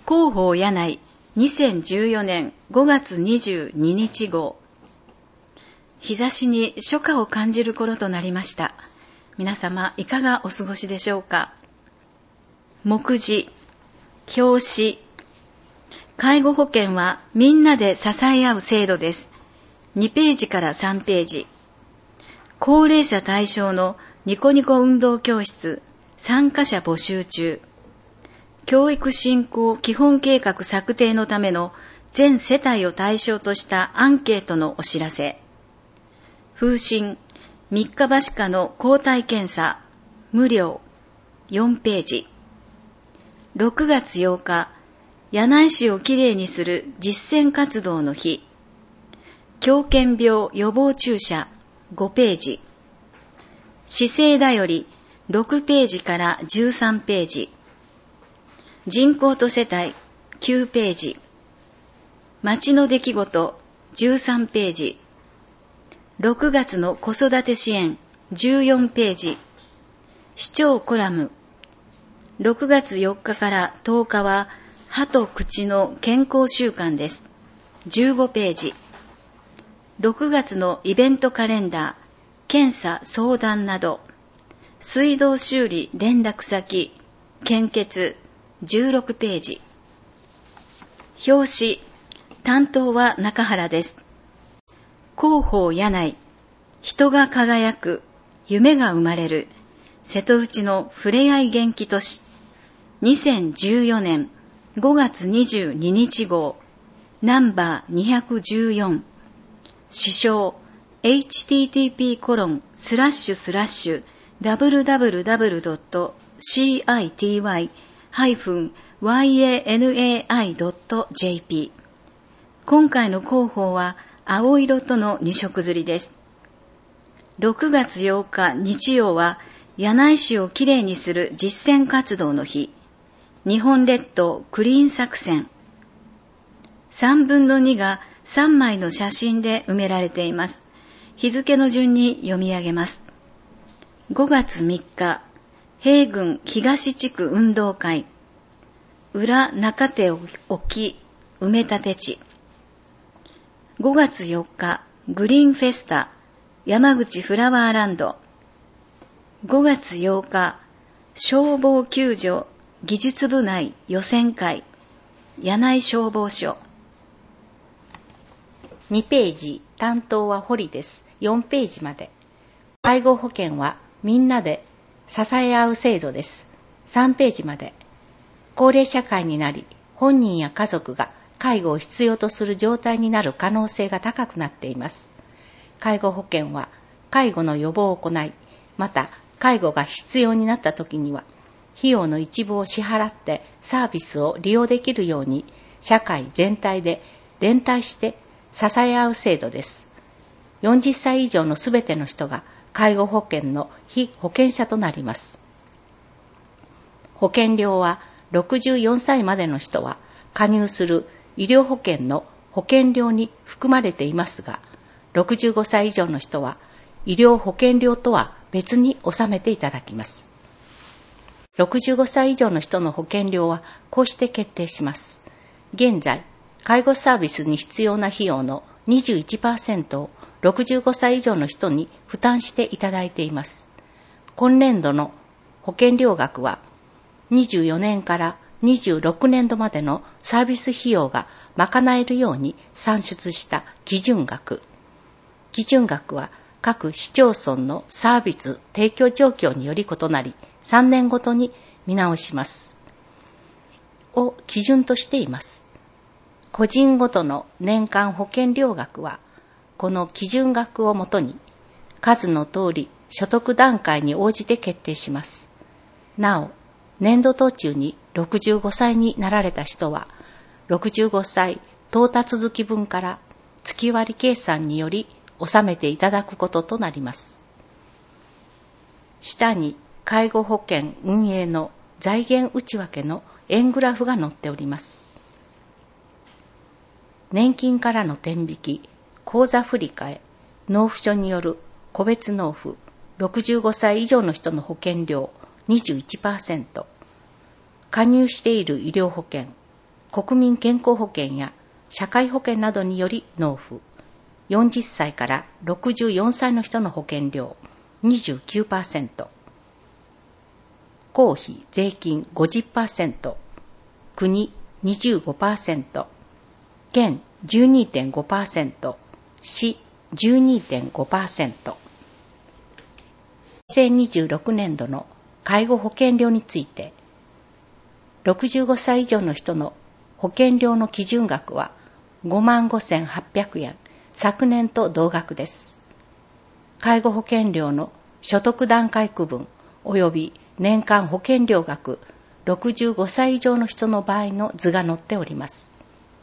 広報柳井2014年5月22日号。日差しに初夏を感じる頃となりました。皆様いかがお過ごしでしょうか。目次、表紙。介護保険はみんなで支え合う制度です。2ページから3ページ。高齢者対象のニコニコ運動教室参加者募集中。教育振興基本計画策定のための全世帯を対象としたアンケートのお知らせ。風疹、3日歯科の抗体検査、無料、4ページ。6月8日、柳井市をきれいにする実践活動の日。狂犬病予防注射、5ページ。市政だより、6ページから13ページ。人口と世帯、9ページ。町の出来事、13ページ。6月の子育て支援、14ページ。市長コラム。6月4日から10日は、歯と口の健康習慣です。15ページ。6月のイベントカレンダー、検査相談など。水道修理連絡先、献血、16ページ。表紙、担当は中原です。広報柳井、人が輝く、夢が生まれる、瀬戸内のふれあい元気都市、2014年5月22日号、ナンバー214、支障、http://www.city-yanai.jp。 今回の広報は青色との2色刷りです。6月8日日曜は柳井市をきれいにする実践活動の日。日本列島クリーン作戦。3分の2が3枚の写真で埋められています。日付の順に読み上げます。5月3日、平郡東地区運動会、裏中手沖埋め立て地。5月4日、グリーンフェスタ、山口フラワーランド。5月8日、消防救助技術部内予選会、柳井消防署。 2ページ、担当は堀です。4ページまで。介護保険はみんなで支え合う制度です。3ページまで。高齢社会になり、本人や家族が介護を必要とする状態になる可能性が高くなっています。介護保険は介護の予防を行い、また介護が必要になった時には、費用の一部を支払ってサービスを利用できるように、社会全体で連帯して支え合う制度です。40歳以上のすべての人が介護保険の被保険者となります。保険料は64歳までの人は加入する医療保険の保険料に含まれていますが、65歳以上の人は医療保険料とは別に納めていただきます。65歳以上の人の保険料はこうして決定します。現在、介護サービスに必要な費用の 21% を65歳以上の人に負担していただいています。今年度の保険料額は24年から26年度までのサービス費用が賄えるように算出した基準額。基準額は各市町村のサービス提供状況により異なり、3年ごとに見直します。を基準としています。個人ごとの年間保険料額は、この基準額をもとに、数の通り所得段階に応じて決定します。なお、年度途中に65歳になられた人は、65歳到達月分から月割計算により納めていただくこととなります。下に介護保険運営の財源内訳の円グラフが載っております。年金からの天引き、口座振替、納付書による個別納付、65歳以上の人の保険料 21%、加入している医療保険、 国民健康保険や社会保険などにより納付。40歳から64歳の人の保険料 29%。公費税金 50%。国 25%。県 12.5%。市 12.5%。2026年度の介護保険料について、65歳以上の人の保険料の基準額は 55,800 円、昨年と同額です。介護保険料の所得段階区分及び年間保険料額65歳以上の人の場合の図が載っております。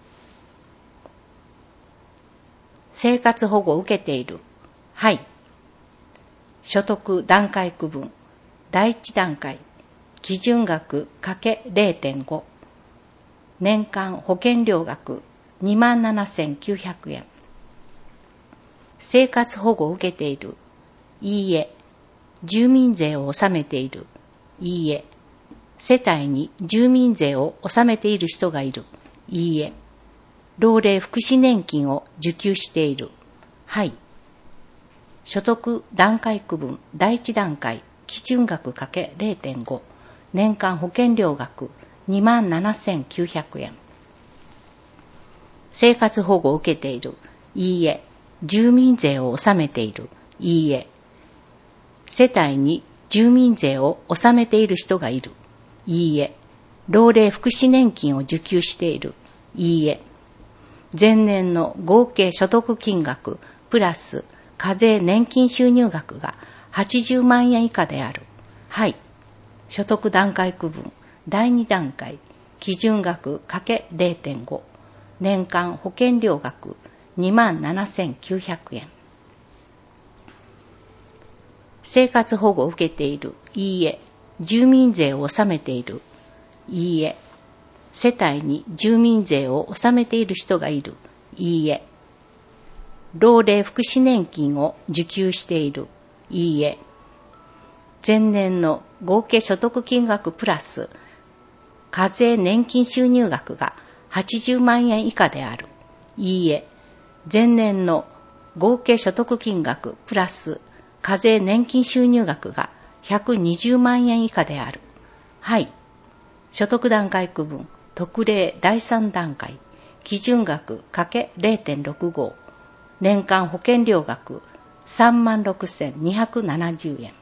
生活保護を受けている。はい。所得段階区分第1段階基準額 ×0.5 年間保険料額 27,900 円。生活保護を受けている。いいえ。住民税を納めている。いいえ。世帯に住民税を納めている人がいる。いいえ。老齢福祉年金を受給している。はい。所得段階区分第1段階基準額 ×0.5 年間保険料額 27,900 円。生活保護を受けている。いいえ。住民税を納めている。いいえ。世帯に住民税を納めている人がいる。いいえ。老齢福祉年金を受給している。いいえ。前年の合計所得金額プラス課税年金収入額が80万円以下である。はい。所得段階区分第2段階基準額 ×0.5 年間保険料額 27,900 円。生活保護を受けている。いいえ。住民税を納めている。いいえ。世帯に住民税を納めている人がいる。いいえ。老齢福祉年金を受給している。いいえ。前年の合計所得金額プラス課税年金収入額が80万円以下である。いいえ。前年の合計所得金額プラス課税年金収入額が120万円以下である。はい。所得段階区分特例第3段階基準額 ×0.65 年間保険料額 36,270 円。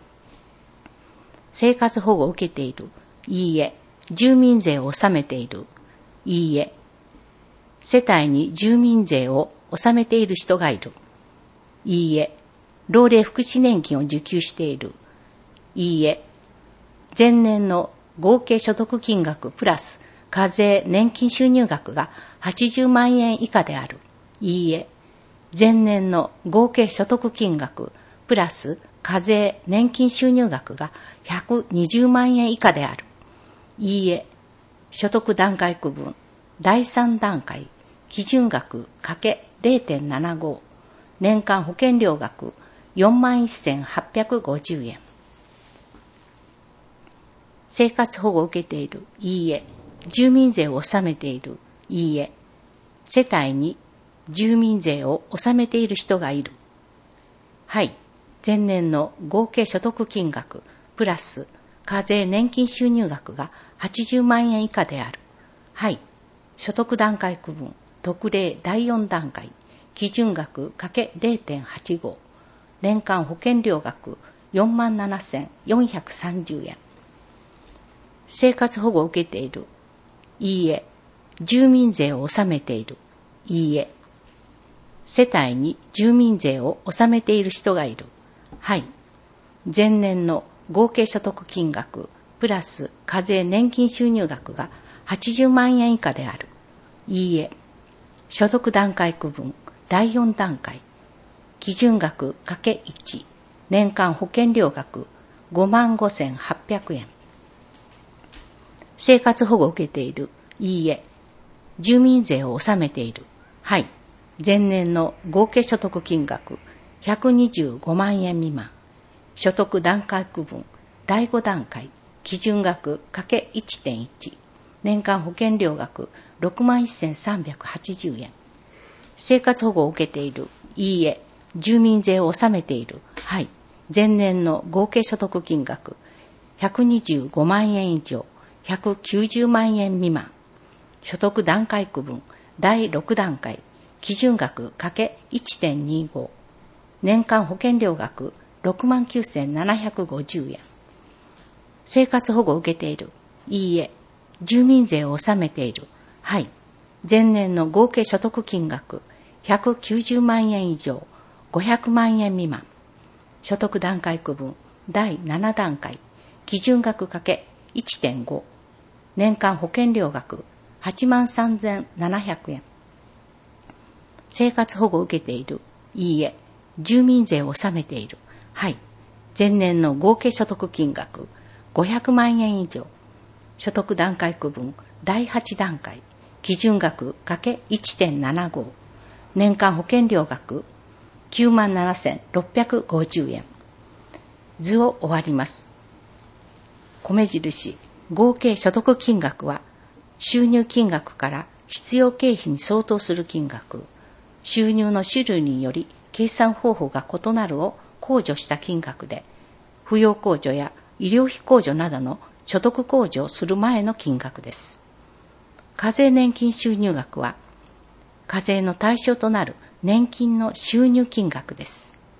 生活保護を受けている。いいえ。住民税を納めている。いいえ。世帯に住民税を納めている人がいる。いいえ。老齢福祉年金を受給している。いいえ。前年の合計所得金額プラス課税年金収入額が80万円以下である。いいえ。前年の合計所得金額プラス課税年金収入額が120万円以下である。いいえ。所得段階区分第3段階基準額 ×0.75 年間保険料額 41,850 円。生活保護を受けている。いいえ。住民税を納めている。いいえ。世帯に住民税を納めている人がいる。はい。前年の合計所得金額プラス課税年金収入額が80万円以下である。はい。所得段階区分特例第4段階基準額 ×0.85 年間保険料額 47,430 円。生活保護を受けている。いいえ。住民税を納めている。いいえ。世帯に住民税を納めている人がいる。はい。前年の合計所得金額プラス課税年金収入額が80万円以下である。いいえ。所得段階区分第4段階基準額 ×1 年間保険料額 55,800 円。生活保護を受けている。いいえ。住民税を納めている。はい。前年の合計所得金額125万円未満。所得段階区分第5段階基準額 ×1.1 年間保険料額 61,380円。生活保護を受けている。いいえ。住民税を納めている。はい。前年の合計所得金額125万円以上、190万円未満。所得段階区分第6段階。基準額 ×1.25。年間保険料額69,750円。生活保護を受けている。いいえ。住民税を納めている。はい。前年の合計所得金額190万円以上、500万円未満。所得段階区分第7段階。基準額 ×1.5。年間保険料額83,700円。生活保護を受けている。いいえ。住民税を納めている。はい。前年の合計所得金額500万円以上。所得段階区分第8段階。基準額 ×1.75。年間保険料額97,650円。図を終わります。米印、合計所得金額は、収入金額から必要経費に相当する金額、収入の種類により計算方法が異なるを控除した金額で、扶養控除や医療費控除などの所得控除をする前の金額です。課税年金収入額は、課税の対象となる年金の収入金額です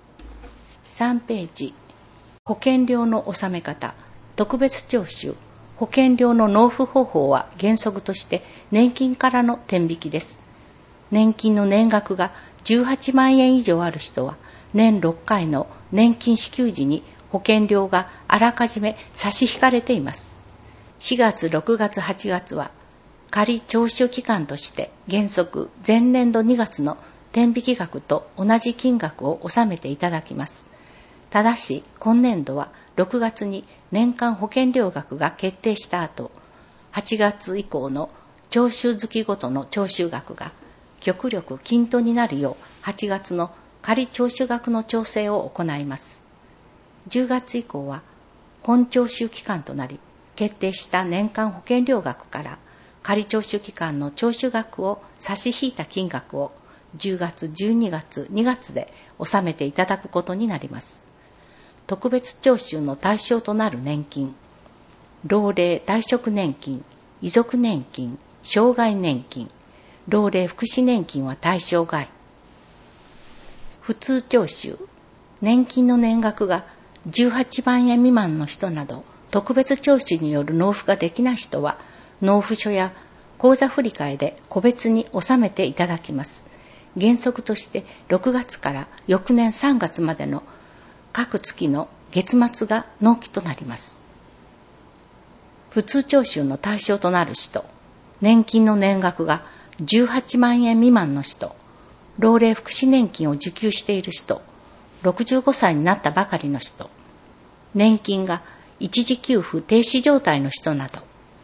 。3ページ、保険料の納め方、特別徴収、保険料の納付方法は原則として年金からの天引きです。年金の年額が18万円以上ある人は、年6回の年金支給時に保険料があらかじめ差し引かれています。4月、6月、8月は仮徴収期間として原則前年度2月の天引き額と同じ金額を納めていただきます。ただし今年度は6月に年間保険料額が決定した後、8月以降の徴収月ごとの徴収額が極力均等になるよう8月の仮徴収額の調整を行います。10月以降は本徴収期間となり、決定した年間保険料額から仮徴収期間の徴収額を差し引いた金額を10月、12月、2月で納めていただくことになります。特別徴収の対象となる年金、老齢退職年金、遺族年金、障害年金、老齢福祉年金は対象外。普通徴収、年金の年額が18万円未満の人など、特別徴収による納付ができない人は、納付書や口座振替で個別に納めていただきます。原則として6月から翌年3月までの各月の月末が納期となります。普通徴収の対象となる人、年金の年額が18万円未満の人、老齢福祉年金を受給している人、65歳になったばかりの人、年金が一時給付停止状態の人など、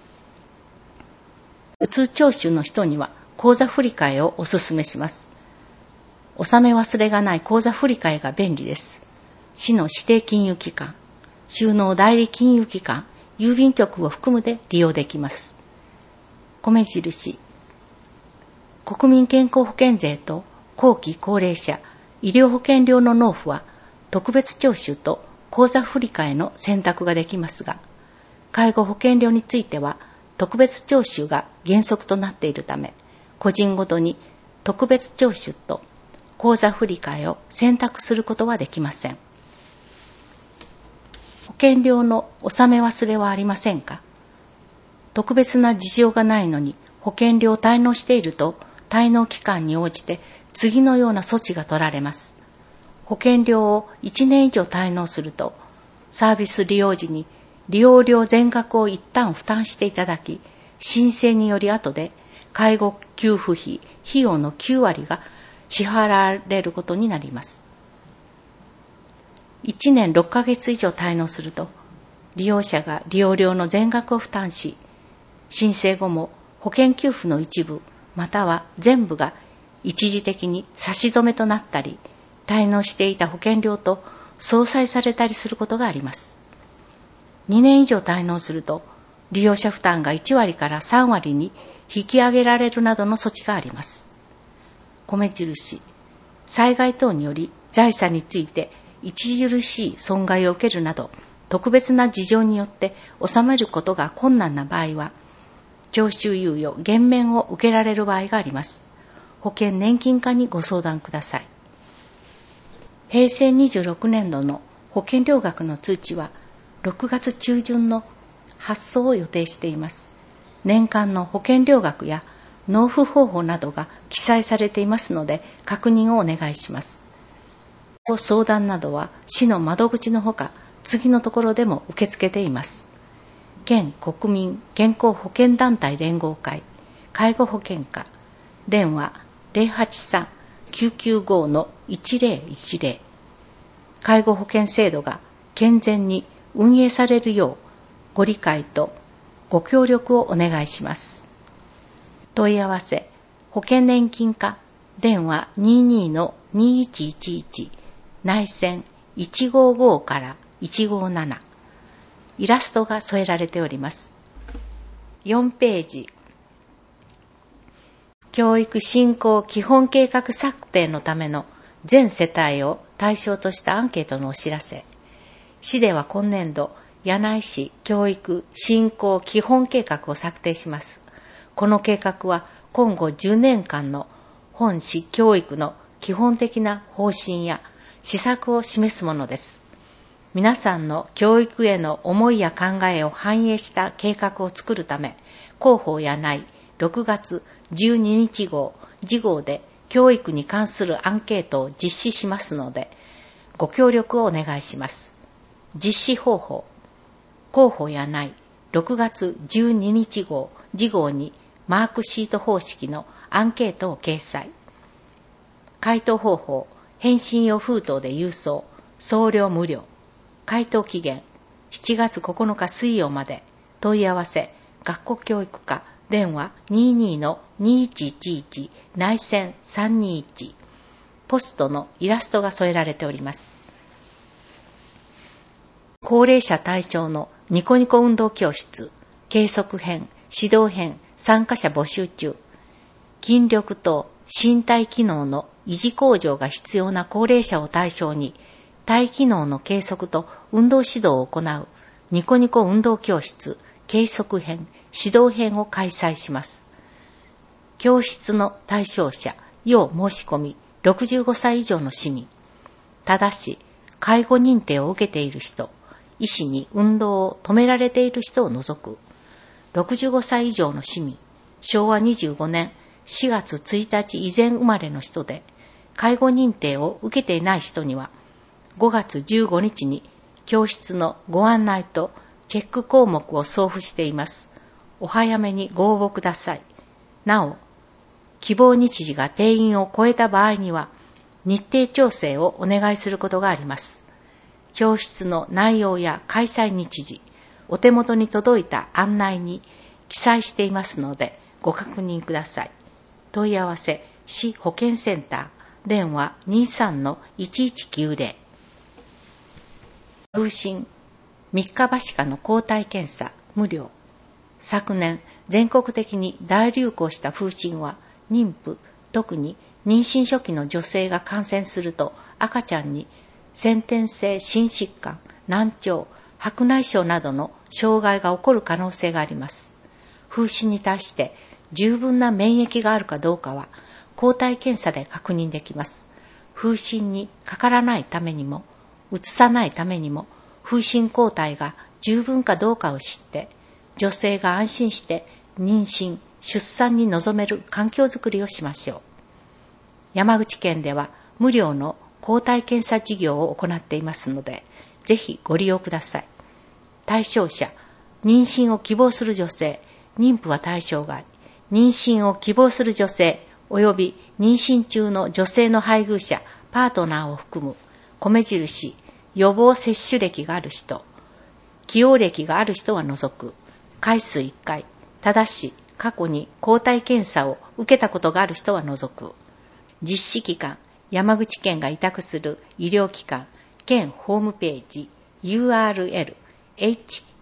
普通徴収の人には口座振替をお勧めします。納め忘れがない口座振替が便利です。市の指定金融機関、収納代理金融機関、郵便局を含むで利用できます。米印、国民健康保険税と後期高齢者医療保険料の納付は特別徴収と口座振替の選択ができますが、介護保険料については特別徴収が原則となっているため、個人ごとに特別徴収と口座振替を選択することはできません。保険料の納め忘れはありませんか？特別な事情がないのに保険料を滞納していると、滞納期間に応じて次のような措置が取られます。保険料を1年以上滞納すると、サービス利用時に利用料全額を一旦負担していただき、申請により後で介護給付費用の9割が支払われることになります。1年6ヶ月以上滞納すると、利用者が利用料の全額を負担し、申請後も保険給付の一部または全部が一時的に差し止めとなったり、滞納していた保険料と相殺されたりすることがあります。2年以上滞納すると、 利用者負担が1割から3割に引き上げられるなどの措置があります。米印、災害等により財産について著しい損害を受けるなど、特別な事情によって納めることが困難な場合は、徴収猶予減免を受けられる場合があります。保険年金課にご相談ください。平成26年度の保険料額の通知は6月中旬の発送を予定しています。年間の保険料額や納付方法などが記載されていますので、確認をお願いします。ご相談などは市の窓口のほか、次のところでも受け付けています。県国民健康保険団体連合会介護保険課、電話 083-995-1010。介護保険制度が健全に運営されるようご理解とご協力をお願いします。問い合わせ保険年金課、電話 22-2111 内線155から157。イラストが添えられております。4ページ、教育振興基本計画策定のための全世帯を対象としたアンケートのお知らせ。市では今年度、柳井市教育振興基本計画を策定します。この計画は今後10年間の本市教育の基本的な方針や施策を示すものです。皆さんの教育への思いや考えを反映した計画を作るため、広報柳井6月12日号次号で教育に関するアンケートを実施しますので、ご協力をお願いします。実施方法、広報柳井6月12日号次号にマークシート方式のアンケートを掲載。回答方法、返信用封筒で郵送、送料無料。回答期限、7月9日水曜まで。問い合わせ、学校教育課、電話 22-2111 内線321。ポストのイラストが添えられております。高齢者対象のニコニコ運動教室、計測編、指導編、参加者募集中。筋力と身体機能の維持向上が必要な高齢者を対象に、体機能の計測と運動指導を行うニコニコ運動教室、計測編、指導編を開催します。教室の対象者、要申し込み、65歳以上の市民。ただし、介護認定を受けている人、医師に運動を止められている人を除く。65歳以上の市民、昭和25年4月1日以前生まれの人で、介護認定を受けていない人には、5月15日に教室のご案内とチェック項目を送付しています。お早めにご応募ください。なお、希望日時が定員を超えた場合には、日程調整をお願いすることがあります。教室の内容や開催日時、お手元に届いた案内に記載していますので、ご確認ください。問い合わせ、市保健センター、電話 23-1190。風疹、3日ばしかの抗体検査、無料。昨年、全国的に大流行した風疹は、妊婦、特に妊娠初期の女性が感染すると、赤ちゃんに先天性心疾患、難聴、白内障などの障害が起こる可能性があります。風疹に対して十分な免疫があるかどうかは、抗体検査で確認できます。風疹にかからないためにも、うつさないためにも、風疹抗体が十分かどうかを知って、女性が安心して妊娠、出産に臨める環境づくりをしましょう。山口県では無料の抗体検査事業を行っていますので、ぜひご利用ください。対象者、妊娠を希望する女性、妊婦は対象外、妊娠を希望する女性、及び妊娠中の女性の配偶者、パートナーを含む、米印、予防接種歴がある人、起用歴がある人は除く、回数1回、ただし過去に抗体検査を受けたことがある人は除く、実施機関、山口県が委託する医療機関、県ホームページ、URL、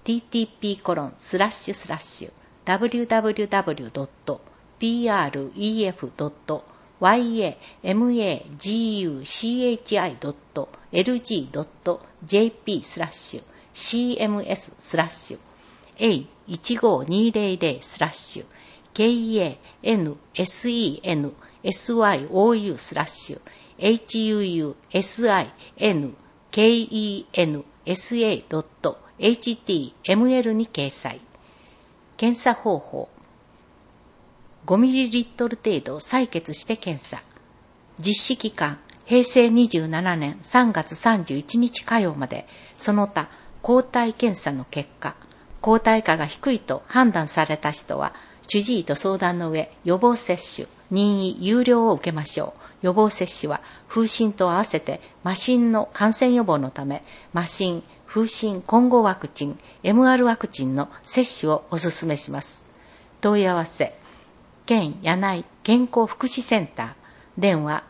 http://www.piaruefu.wamusica.html に掲載。検査方法。5ml 程度採血して検査。実施期間、平成27年3月31日火曜まで、その他、抗体検査の結果、抗体価が低いと判断された人は、主治医と相談の上、予防接種、任意有料を受けましょう。予防接種は、風疹と合わせて、麻疹の感染予防のため、麻疹、風疹混合ワクチン、MR ワクチンの接種をお勧めします。問い合わせ、県柳井健康福祉センター、電話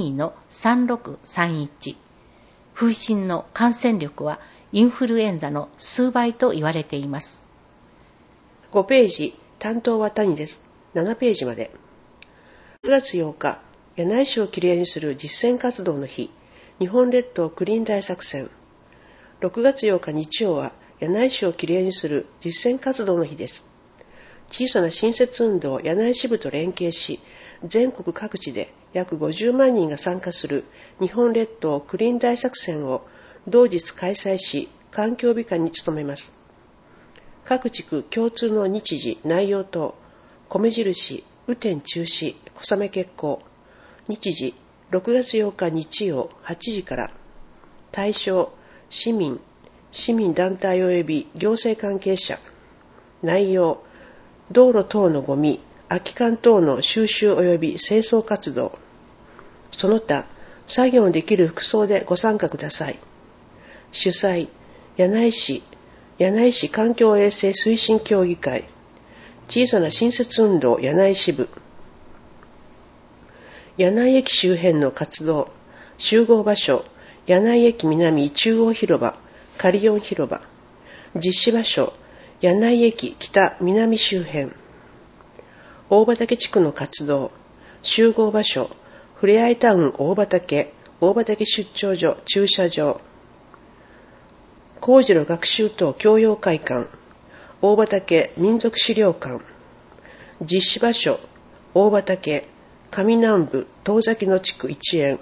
22-3631。風疹の感染力はインフルエンザの数倍と言われています。 5ページ、担当は谷です。7ページまで。9月8日、柳井市をきれいにする実践活動の日、日本列島クリーン大作戦。6月8日日曜は、柳井市をきれいにする実践活動の日です。小さな新設運動柳井支部と連携し、全国各地で約50万人が参加する日本列島クリーン大作戦を同日開催し、環境美化に努めます。各地区共通の日時、内容等、米印、雨天中止、小雨決行。日時、6月8日日曜8時から。対象、市民団体及び行政関係者。内容、道路等のゴミ、空き缶等の収集及び清掃活動。その他、作業のできる服装でご参加ください。主催、柳井市環境衛生推進協議会。小さな新設運動柳井支部。柳井駅周辺の活動。集合場所、柳井駅南中央広場、カリオン広場。実施場所、柳井駅北南周辺。大畑地区の活動。集合場所、ふれあいタウン大畑出張所駐車場。工事の学習等教養会館、大畑民族資料館。実施場所、大畑上南部遠崎の地区一円。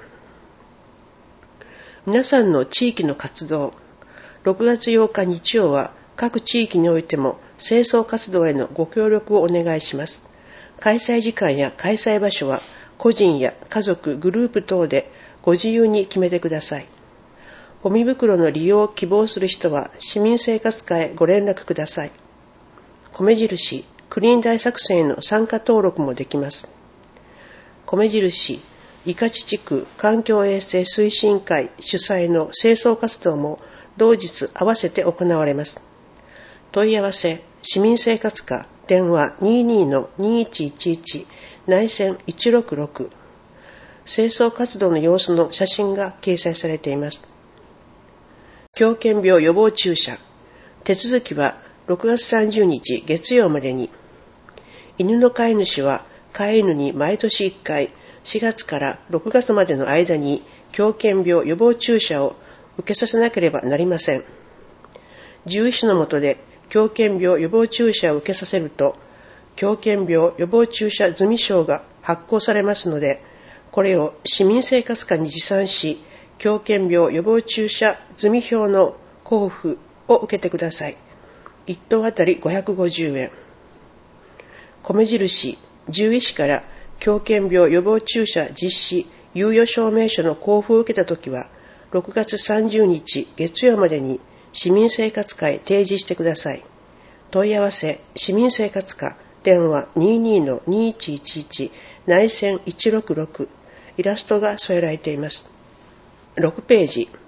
皆さんの地域の活動。6月8日日曜は各地域においても清掃活動へのご協力をお願いします。開催時間や開催場所は個人や家族、グループ等でご自由に決めてください。ゴミ袋の利用を希望する人は市民生活課へご連絡ください。米印、クリーン大作戦への参加登録もできます。米印、伊勝地区環境衛生推進会主催の清掃活動も同日合わせて行われます。問い合わせ、市民生活課、電話 22-2111 内線166。清掃活動の様子の写真が掲載されています。狂犬病予防注射。手続きは6月30日月曜までに。犬の飼い主は飼い犬に毎年1回4月から6月までの間に狂犬病予防注射を受けさせなければなりません。獣医師の下で狂犬病予防注射を受けさせると、狂犬病予防注射済証が発行されますので、これを市民生活課に持参し、狂犬病予防注射済票の交付を受けてください。1頭あたり550円。米印、獣医師から狂犬病予防注射実施猶予証明書の交付を受けたときは、6月30日月曜までに市民生活課へ提示してください。問い合わせ、市民生活課、電話 22-2111 内線166。イラストが添えられています。6ページ。